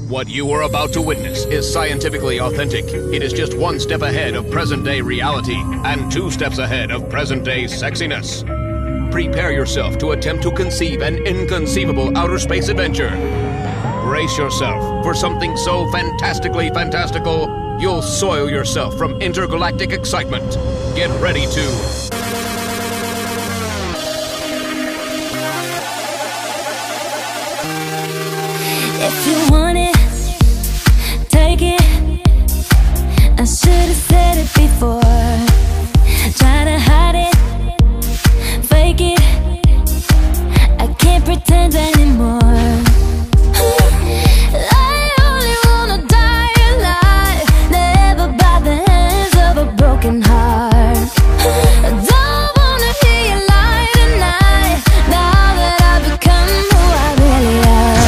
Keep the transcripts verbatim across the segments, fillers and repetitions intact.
What you are about to witness is scientifically authentic. It is just one step ahead of present-day reality and two steps ahead of present-day sexiness. Prepare yourself to attempt to conceive an inconceivable outer space adventure. Brace yourself for something so fantastically fantastical, you'll soil yourself from intergalactic excitement. Get ready to... If you want it, take it. I should have said it before. Try to hide it, fake it. I can't pretend anymore. I only wanna die alive, never by the hands of a broken heart. I don't wanna hear you lie tonight, now that I've become who I really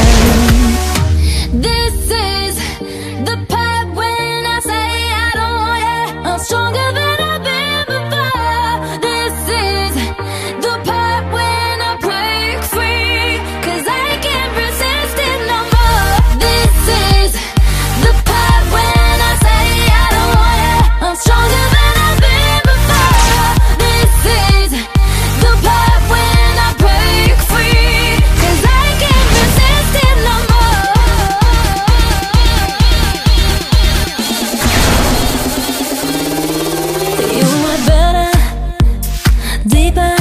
am. This is the part when I say I don't want you. I'm stronger than I've been before. This is the part when I break free, 'cause I can't resist it no more. This is the part when I say I don't want you. I'm stronger than I've been before. This is the part when I break free, 'cause I can't resist it no more. You were better, deeper.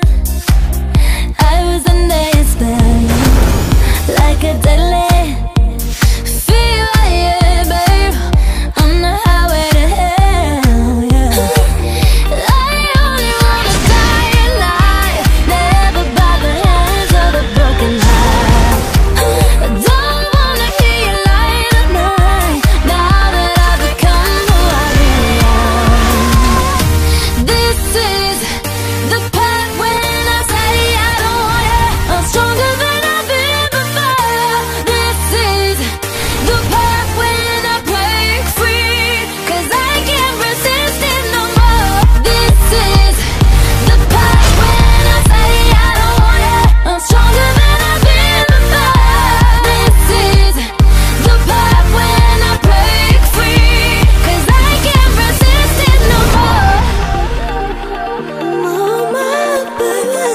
I was under your spell, like a deadly fever, yeah, babe. On the highway to hell, yeah. I only wanna die alive, never by the hands of a broken heart. I don't wanna hear you lie tonight, now that I've become who I really am. This is the part when I say I don't want you. I'm stronger than I've been before. This is the part when I break free, 'cause I can't resist it no more. This is the part when I say I don't want you. I'm stronger than I've been before. This is the part when I break free, 'cause I can't resist it no more. Oh my baby,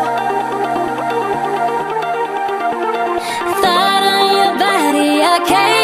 thought on your body, I can't